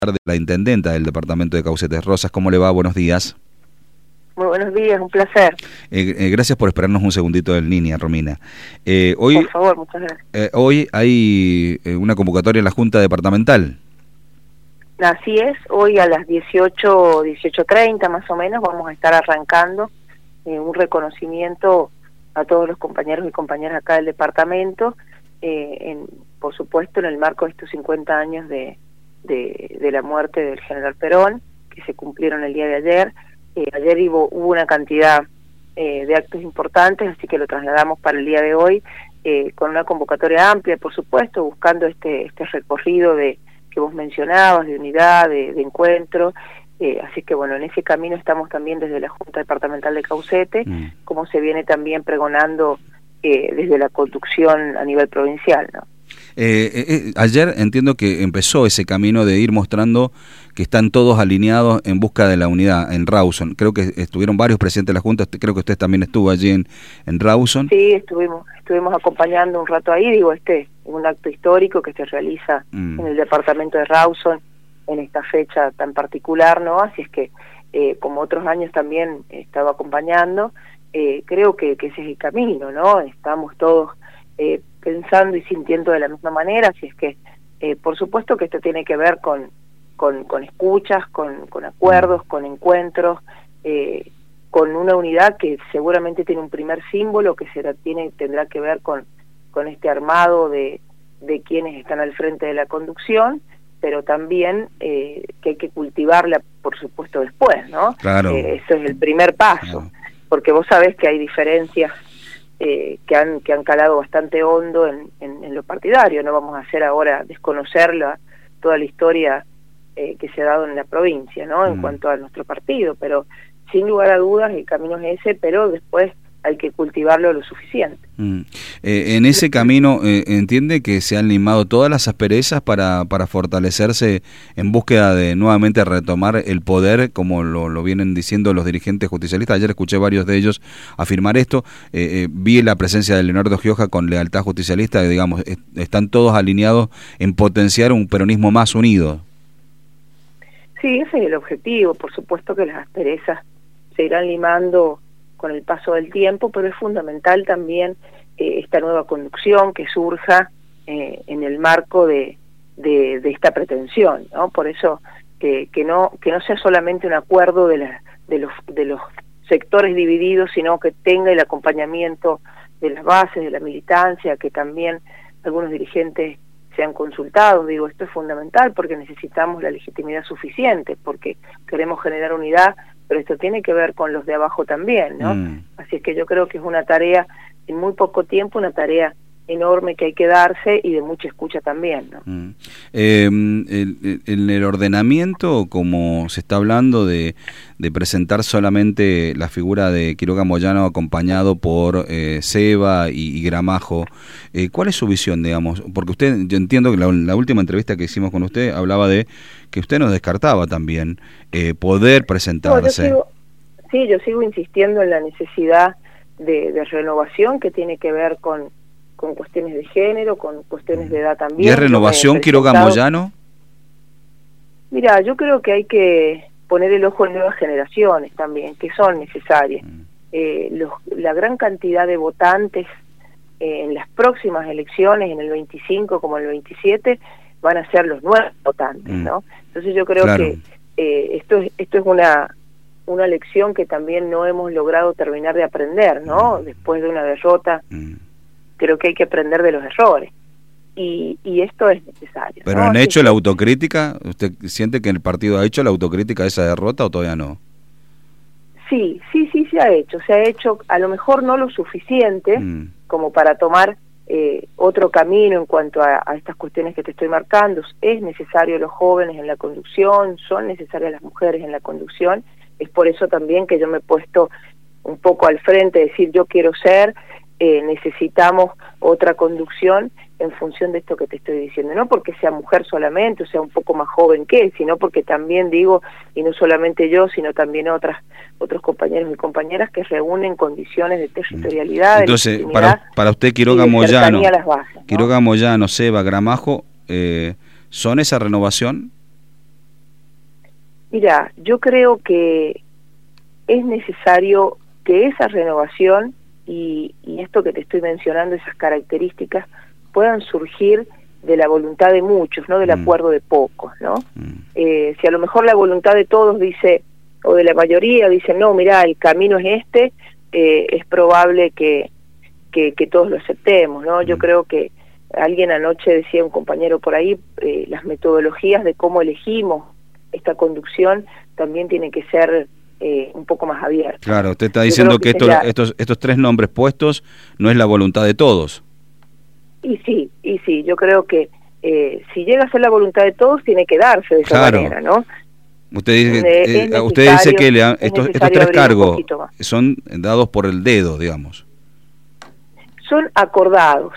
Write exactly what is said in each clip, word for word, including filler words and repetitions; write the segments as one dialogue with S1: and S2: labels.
S1: de la intendenta del departamento de Caucetes. Rosas, ¿cómo le va? Buenos días.
S2: Muy buenos días, un placer.
S1: Eh, eh, gracias por esperarnos un segundito en línea, Romina. Eh, hoy,
S2: por favor, muchas gracias.
S1: Eh, hoy hay eh, una convocatoria en la Junta Departamental.
S2: Así es, hoy a las dieciocho, dieciocho treinta más o menos vamos a estar arrancando eh, un reconocimiento a todos los compañeros y compañeras acá del departamento, eh, en, por supuesto en el marco de estos cincuenta años de, de, de la muerte del general Perón, que se cumplieron el día de ayer. Eh, ayer hubo, hubo una cantidad eh, de actos importantes, así que lo trasladamos para el día de hoy, eh, con una convocatoria amplia, por supuesto, buscando este, este recorrido de que vos mencionabas, de unidad, de, de encuentro. Eh, así que bueno, en ese camino estamos también desde la Junta Departamental de Caucete, mm. como se viene también pregonando eh, desde la conducción a nivel provincial, ¿no?
S1: Eh, eh, ayer entiendo que empezó ese camino de ir mostrando que están todos alineados en busca de la unidad en Rawson. Creo que estuvieron varios presidentes de la Junta, creo que usted también estuvo allí en, en Rawson.
S2: Sí, estuvimos estuvimos acompañando un rato ahí, digo, este es un acto histórico que se realiza mm. en el departamento de Rawson en esta fecha tan particular, ¿no? Así es que, eh, como otros años también he estado acompañando, eh, creo que, que ese es el camino, ¿no? Estamos todos eh, pensando y sintiendo de la misma manera, así es que, eh, por supuesto que esto tiene que ver con, con, con escuchas, con, con acuerdos, con encuentros, eh, con una unidad que seguramente tiene un primer símbolo que será, tiene, tendrá que ver con, con este armado de, de quienes están al frente de la conducción, pero también eh, que hay que cultivarla, por supuesto, después, ¿no?
S1: Claro.
S2: Eh, eso es el primer paso, claro. Porque vos sabés que hay diferencias eh, que han que han calado bastante hondo en, en, en lo partidario. No vamos a hacer ahora desconocer la, toda la historia eh, que se ha dado en la provincia, ¿no? En mm. cuanto a nuestro partido, pero sin lugar a dudas el camino es ese, pero después hay que cultivarlo lo suficiente.
S1: Mm. Eh, en ese camino, eh, ¿entiende que se han limado todas las asperezas para, para fortalecerse en búsqueda de nuevamente retomar el poder, como lo, lo vienen diciendo los dirigentes justicialistas? Ayer escuché varios de ellos afirmar esto. Eh, eh, vi la presencia de Leonardo Gioja con Lealtad Justicialista, que digamos, est están todos alineados en potenciar un peronismo más unido.
S2: Sí, ese es el objetivo. Por supuesto que las asperezas se irán limando con el paso del tiempo, pero es fundamental también eh, esta nueva conducción que surja eh, en el marco de, de, de esta pretensión, ¿no? Por eso que, que no que no sea solamente un acuerdo de, la, de los de los sectores divididos, sino que tenga el acompañamiento de las bases, de la militancia, que también algunos dirigentes sean consultados. Digo, esto es fundamental porque necesitamos la legitimidad suficiente, porque queremos generar unidad, pero esto tiene que ver con los de abajo también, ¿no? Mm. Así es que yo creo que es una tarea, en muy poco tiempo, una tarea enorme que hay que darse y de mucha escucha también, ¿no?
S1: Mm. Eh, el, el, el ordenamiento, como se está hablando de, de presentar solamente la figura de Quiroga Moyano acompañado por eh, Seba y, y Gramajo, eh, ¿cuál es su visión, digamos? Porque usted, yo entiendo que la, la última entrevista que hicimos con usted hablaba de que usted nos descartaba también eh, poder presentarse.
S2: No, yo sigo, sí, yo sigo insistiendo en la necesidad de, de renovación que tiene que ver con con cuestiones de género, con cuestiones de edad también.
S1: ¿Y es renovación Quiroga Moyano?
S2: Mira, yo creo que hay que poner el ojo en nuevas generaciones también, que son necesarias. Mm. Eh, los, la gran cantidad de votantes eh, en las próximas elecciones, en el veinticinco como en el veintisiete, van a ser los nuevos votantes, mm. ¿no? Entonces yo creo claro. que eh, esto es, esto es una una lección que también no hemos logrado terminar de aprender, ¿no? Mm. Después de una derrota, mm. creo que hay que aprender de los errores y, y esto es necesario.
S1: ¿Pero
S2: ¿no?
S1: han
S2: Así
S1: hecho
S2: que,
S1: la autocrítica? ¿Usted siente que el partido ha hecho la autocrítica de esa derrota o todavía no?
S2: Sí, sí, sí se ha hecho. Se ha hecho a lo mejor no lo suficiente mm. como para tomar eh, otro camino en cuanto a, a estas cuestiones que te estoy marcando. Es necesario los jóvenes en la conducción, son necesarias las mujeres en la conducción. Es por eso también que yo me he puesto un poco al frente, decir yo quiero ser... Eh, necesitamos otra conducción en función de esto que te estoy diciendo, no porque sea mujer solamente o sea un poco más joven que él, sino porque también digo, y no solamente yo, sino también otras otros compañeros y compañeras que reúnen condiciones de territorialidad.
S1: Entonces, de para, para usted Quiroga Moyano,
S2: las bases, ¿no?
S1: Quiroga Moyano, Seba, Gramajo, eh, ¿son esa renovación?
S2: Mira, yo creo que es necesario que esa renovación y, y esto que te estoy mencionando, esas características, puedan surgir de la voluntad de muchos, no del
S1: Mm.
S2: acuerdo de pocos, ¿no?
S1: Mm.
S2: Eh, si a lo mejor la voluntad de todos dice, o de la mayoría dice, no, mira, el camino es este, eh, es probable que, que, que todos lo aceptemos, ¿no? Yo
S1: Mm.
S2: creo que alguien anoche decía, un compañero por ahí, eh, las metodologías de cómo elegimos esta conducción también tienen que ser eh, un poco más abiertas.
S1: Claro, usted está
S2: Yo
S1: diciendo
S2: creo
S1: que,
S2: que
S1: esto,
S2: esa es la-
S1: estos, estos tres nombres puestos no es la voluntad de todos.
S2: Y sí, y sí, yo creo que eh, si llega a ser la voluntad de todos, tiene que darse de esa
S1: Claro.
S2: manera, ¿no?
S1: Usted dice,
S2: Eh,
S1: eh,
S2: es
S1: usted dice
S2: necesario-
S1: que le han-
S2: es
S1: estos, estos
S2: necesario
S1: tres
S2: abrir un
S1: cargos
S2: poquito más.
S1: son dados por el dedo, digamos.
S2: Son acordados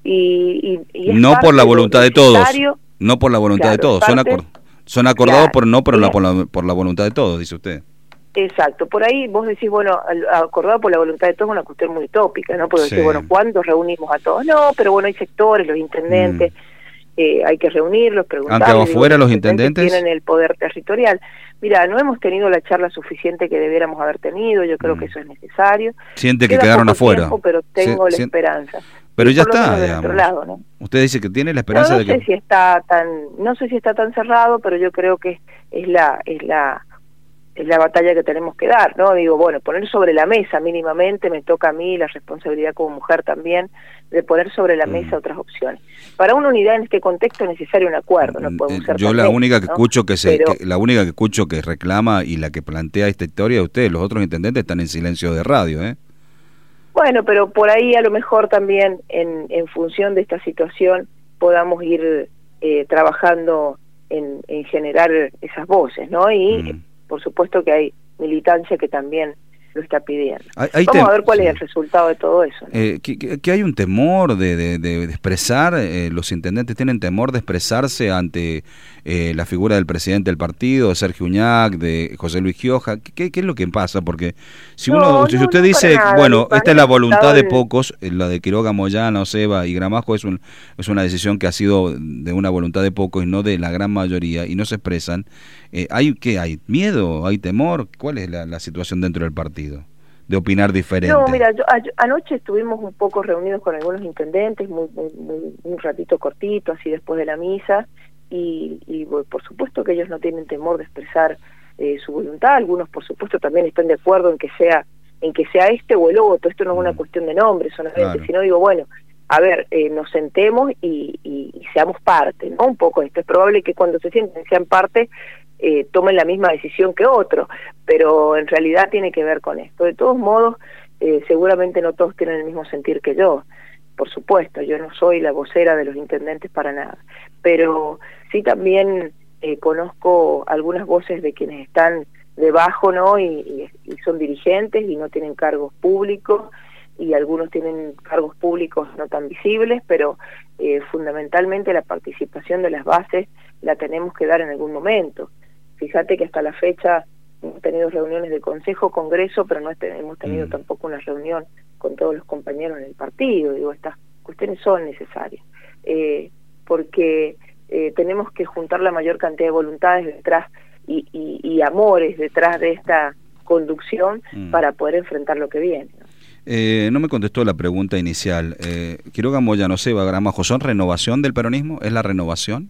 S2: y, y, y es
S1: No por la
S2: parte
S1: voluntad
S2: lo
S1: de todos.
S2: necesario.
S1: No por la voluntad de
S2: Claro,
S1: todos.
S2: es
S1: Son,
S2: parte-
S1: acor- son acordados,
S2: Claro,
S1: por no por la,
S2: es-
S1: por, la, por la voluntad de todos, dice usted.
S2: Exacto, por ahí vos decís, bueno, al- acordado por la voluntad de todos es una cuestión muy utópica, ¿no? Porque
S1: Sí.
S2: decís, bueno, ¿cuándo reunimos a todos? No, pero bueno, hay sectores, los intendentes, eh, hay que reunirlos, preguntarles.
S1: quedado
S2: digo,
S1: fuera los intendentes?
S2: Tienen el poder territorial. Mira, no hemos tenido la charla suficiente que debiéramos haber tenido, yo creo
S1: Mm.
S2: que eso es necesario.
S1: Siente que
S2: Queda
S1: quedaron
S2: poco
S1: afuera.
S2: tiempo, pero tengo
S1: Sí,
S2: la
S1: sí.
S2: esperanza.
S1: Pero
S2: Y
S1: ya
S2: por lo
S1: está,
S2: menos de nuestro
S1: digamos.
S2: lado, ¿no?
S1: Usted dice que tiene la
S2: No,
S1: esperanza
S2: no
S1: de
S2: sé
S1: que...
S2: si está tan, no sé si está tan cerrado, pero yo creo que es la, es la, es la batalla que tenemos que dar, ¿no? Digo, bueno, poner sobre la mesa mínimamente, me toca a mí la responsabilidad como mujer también, de poner sobre la
S1: Mm.
S2: mesa otras opciones. Para una unidad en este contexto es necesario un acuerdo, no podemos
S1: Eh,
S2: ser
S1: Yo
S2: tan
S1: la
S2: necios,
S1: única que
S2: ¿no?
S1: escucho que se
S2: Pero-
S1: que- la única que escucho que reclama y la que plantea esta historia de ustedes, los otros intendentes están en silencio de radio, ¿eh?
S2: Bueno, pero por ahí a lo mejor también en, en función de esta situación podamos ir eh, trabajando en, en generar esas voces, ¿no? Y
S1: Mm.
S2: por supuesto que hay militancia que también lo está pidiendo.
S1: Hay- hay
S2: Vamos
S1: tem-
S2: a ver cuál
S1: sí.
S2: es el resultado de todo eso, ¿no?
S1: Eh, que, que- que hay un temor de, de- de- de expresar, eh, los intendentes tienen temor de expresarse ante eh, la figura del presidente del partido, de Sergio Uñac, de José Luis Gioja. ¿Qué, qué es lo que pasa? Porque si
S2: No,
S1: uno, si
S2: no,
S1: usted
S2: no,
S1: dice,
S2: para nada.
S1: bueno,
S2: Para
S1: esta es
S2: mí
S1: la
S2: el
S1: voluntad de
S2: resultado en-
S1: pocos, eh, la de Quiroga, Moyano, Seba y Gramajo es, un, es una decisión que ha sido de una voluntad de pocos y no de la gran mayoría, y no se expresan, eh, ¿hay qué? ¿Hay miedo? ¿Hay temor? ¿Cuál es la, la situación dentro del partido? De opinar diferente.
S2: No, mira, yo, a- anoche estuvimos un poco reunidos con algunos intendentes, muy, muy, muy- un ratito cortito, así después de la misa, y, y bueno, por supuesto que ellos no tienen temor de expresar eh, su voluntad. Algunos, por supuesto, también están de acuerdo en que sea en que sea este o el otro. Esto no es una
S1: Mm.
S2: cuestión de nombre solamente,
S1: Claro.
S2: sino digo, bueno, a ver, eh, nos sentemos y, y, y seamos parte, ¿no? Un poco esto. Es probable que cuando se sienten sean parte eh, tomen la misma decisión que otro, pero en realidad tiene que ver con esto. De todos modos, eh, seguramente no todos tienen el mismo sentir que yo, por supuesto, yo no soy la vocera de los intendentes para nada, pero sí también eh, conozco algunas voces de quienes están debajo, ¿no? Y, y, y son dirigentes y no tienen cargos públicos, y algunos tienen cargos públicos no tan visibles, pero eh, fundamentalmente la participación de las bases la tenemos que dar en algún momento. Fíjate que hasta la fecha hemos tenido reuniones de consejo, congreso, pero no hemos tenido
S1: Mm.
S2: tampoco una reunión con todos los compañeros en el partido. Digo, estas cuestiones son necesarias, eh, porque eh, tenemos que juntar la mayor cantidad de voluntades detrás y, y, y amores detrás de esta conducción
S1: Mm.
S2: para poder enfrentar lo que viene, ¿no?
S1: Eh, no me contestó la pregunta inicial. Eh, Quiroga, Moyano, Seba, Gramajo, ¿son renovación del peronismo? ¿Es la renovación?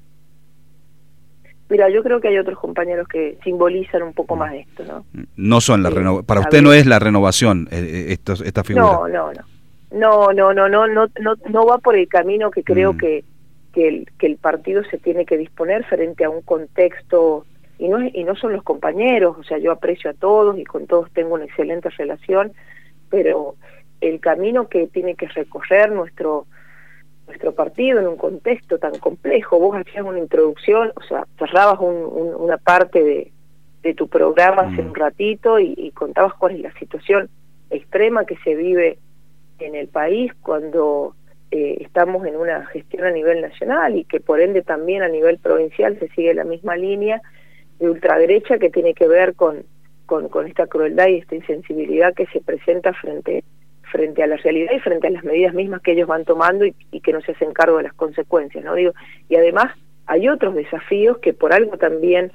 S2: Mira, yo creo que hay otros compañeros que simbolizan un poco más esto, ¿no?
S1: No son la
S2: Sí,
S1: renovación. Para
S2: a
S1: usted
S2: ver.
S1: no es la renovación eh, eh, estos, esta figura.
S2: No, no, no. No, no, no, no, no, no, no va por el camino que creo
S1: Mm.
S2: que, que, el, que el partido se tiene que disponer frente a un contexto, y no, es- y no son los compañeros, o sea, yo aprecio a todos y con todos tengo una excelente relación, pero el camino que tiene que recorrer nuestro nuestro partido en un contexto tan complejo, vos hacías una introducción, o sea, cerrabas un, un, una parte de, de tu programa hace
S1: Mm.
S2: un ratito y, y contabas cuál es la situación extrema que se vive en el país cuando eh, estamos en una gestión a nivel nacional y que por ende también a nivel provincial se sigue la misma línea de ultraderecha que tiene que ver con, con, con esta crueldad y esta insensibilidad que se presenta frente frente a la realidad y frente a las medidas mismas que ellos van tomando y, y que no se hacen cargo de las consecuencias, ¿no? Digo, y además hay otros desafíos que por algo también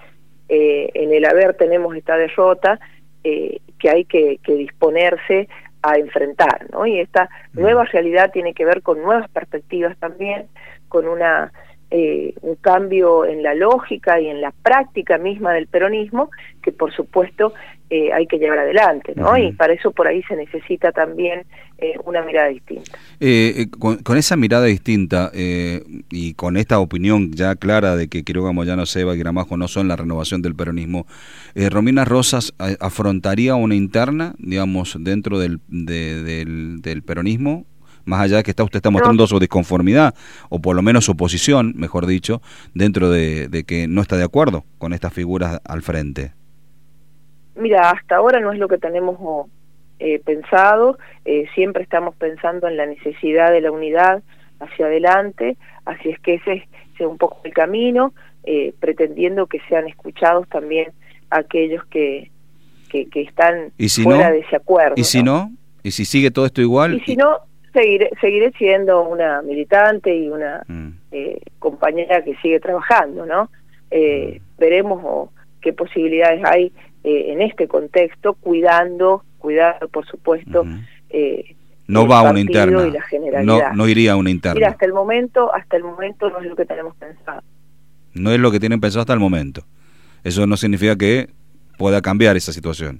S2: eh, en el haber tenemos esta derrota eh, que hay que, que disponerse a enfrentar, ¿no? Y esta nueva realidad tiene que ver con nuevas perspectivas también, con una eh, un cambio en la lógica y en la práctica misma del peronismo, que por supuesto eh, hay que llevar adelante, ¿no? Uh-huh. Y para eso por ahí se necesita también eh, una mirada distinta.
S1: Eh, eh, con, con esa mirada distinta eh, y con esta opinión ya clara de que Quiroga, Moyano, Seba y Gramajo no son la renovación del peronismo, eh, ¿Romina Rosas a, afrontaría una interna, digamos, dentro del, de, del, del peronismo? Más allá de que está usted está mostrando no. su disconformidad, o por lo menos su posición, mejor dicho, dentro de, de que no está de acuerdo con estas figuras al frente.
S2: Mira, hasta ahora no es lo que tenemos eh, pensado, eh, siempre estamos pensando en la necesidad de la unidad hacia adelante, así es que ese sea un poco el camino, eh, pretendiendo que sean escuchados también aquellos que, que, que están
S1: ¿Y si
S2: fuera
S1: no?
S2: de ese acuerdo.
S1: ¿Y si no? ¿Y si sigue todo esto igual?
S2: Y si no, seguiré, seguiré siendo una militante y una mm. eh, compañera que sigue trabajando, ¿no? Eh, mm. Veremos oh, qué posibilidades hay eh, en este contexto, cuidando, cuidando por supuesto,
S1: uh-huh.
S2: eh,
S1: no va a una interna,
S2: y la generalidad.
S1: No, no iría a una interna.
S2: Mira, hasta el momento, hasta el momento no es lo que tenemos pensado.
S1: No es lo que tienen pensado hasta el momento. Eso no significa que pueda cambiar esa situación.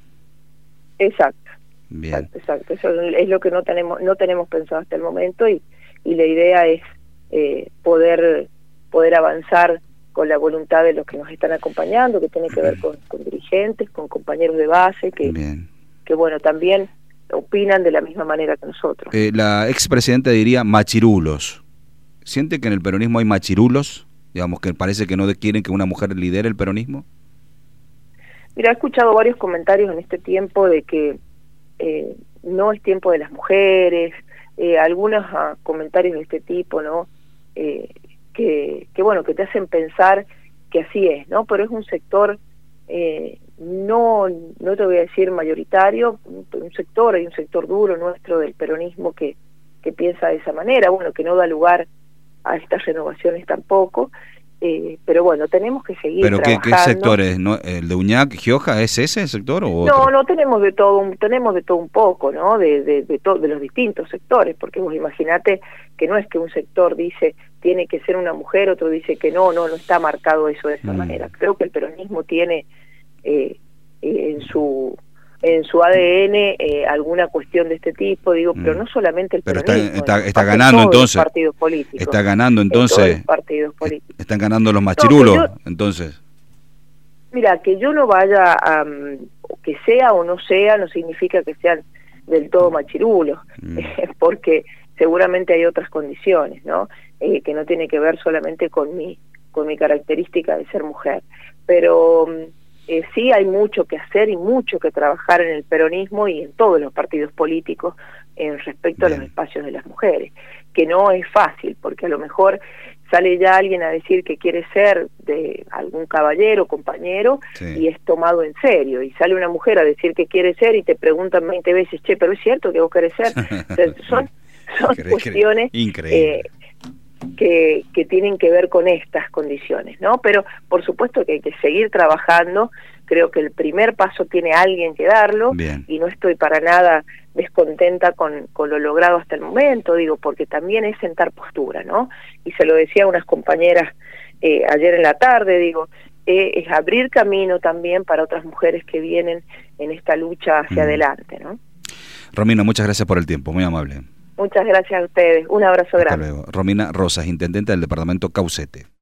S2: Exacto.
S1: Bien.
S2: Exacto, exacto, eso es lo que no tenemos no tenemos pensado hasta el momento y, y la idea es eh, poder poder avanzar con la voluntad de los que nos están acompañando, que tiene que ver con, con dirigentes, con compañeros de base, que,
S1: Bien.
S2: que bueno, también opinan de la misma manera que nosotros.
S1: Eh, la expresidenta diría machirulos. ¿Siente que en el peronismo hay machirulos? Digamos, que parece que no quieren que una mujer lidere el peronismo.
S2: Mira, he escuchado varios comentarios en este tiempo de que Eh, no es tiempo de las mujeres, eh, algunos uh, comentarios de este tipo, ¿no? Eh, que, que bueno, que te hacen pensar que así es, ¿no? Pero es un sector, eh, no, no te voy a decir mayoritario, un, un sector, hay un sector duro nuestro del peronismo que, que piensa de esa manera, bueno, que no da lugar a estas renovaciones tampoco, Eh, pero bueno, tenemos que seguir
S1: ¿Pero qué,
S2: trabajando.
S1: qué sector es? ¿No? ¿El de Uñac, Gioja, es ese sector o otro?
S2: No, no, tenemos de todo, un, tenemos de todo un poco, ¿no? De, de, de, to, de los distintos sectores, porque vos imaginate que no es que un sector dice tiene que ser una mujer, otro dice que no, no, no está marcado eso de esa mm. manera. Creo que el peronismo tiene eh, eh, en su en su A D N eh, alguna cuestión de este tipo, digo, mm. pero no solamente el
S1: pero
S2: peronismo.
S1: Pero está, está, está ganando entonces.
S2: Los partidos políticos,
S1: está ganando entonces.
S2: Los partidos políticos.
S1: Están ganando los machirulos,
S2: no, yo,
S1: entonces.
S2: Mira, que yo no vaya a, um, que sea o no sea, no significa que sean del todo machirulos, mm. porque seguramente hay otras condiciones, ¿no? Eh, que no tiene que ver solamente con mi, con mi característica de ser mujer. Pero eh, sí hay mucho que hacer y mucho que trabajar en el peronismo y en todos los partidos políticos en respecto Bien. a los espacios de las mujeres, que no es fácil, porque a lo mejor sale ya alguien a decir que quiere ser de algún caballero, compañero, sí. y es tomado en serio, y sale una mujer a decir que quiere ser y te preguntan veinte veces, che, pero es cierto que vos querés ser. O sea, son son increíble, cuestiones increíble. Eh, que, que tienen que ver con estas condiciones, ¿no? Pero por supuesto que hay que seguir trabajando, creo que el primer paso tiene alguien que darlo, Bien. y no estoy para nada descontenta con, con lo logrado hasta el momento, digo, porque también es sentar postura, ¿no? Y se lo decía a unas compañeras eh, ayer en la tarde, digo, eh, es abrir camino también para otras mujeres que vienen en esta lucha hacia mm. adelante, ¿no?
S1: Romina, muchas gracias por el tiempo, muy amable.
S2: Muchas gracias a ustedes, un abrazo
S1: Hasta
S2: grande.
S1: Luego. Romina Rosas, intendente del departamento Caucete.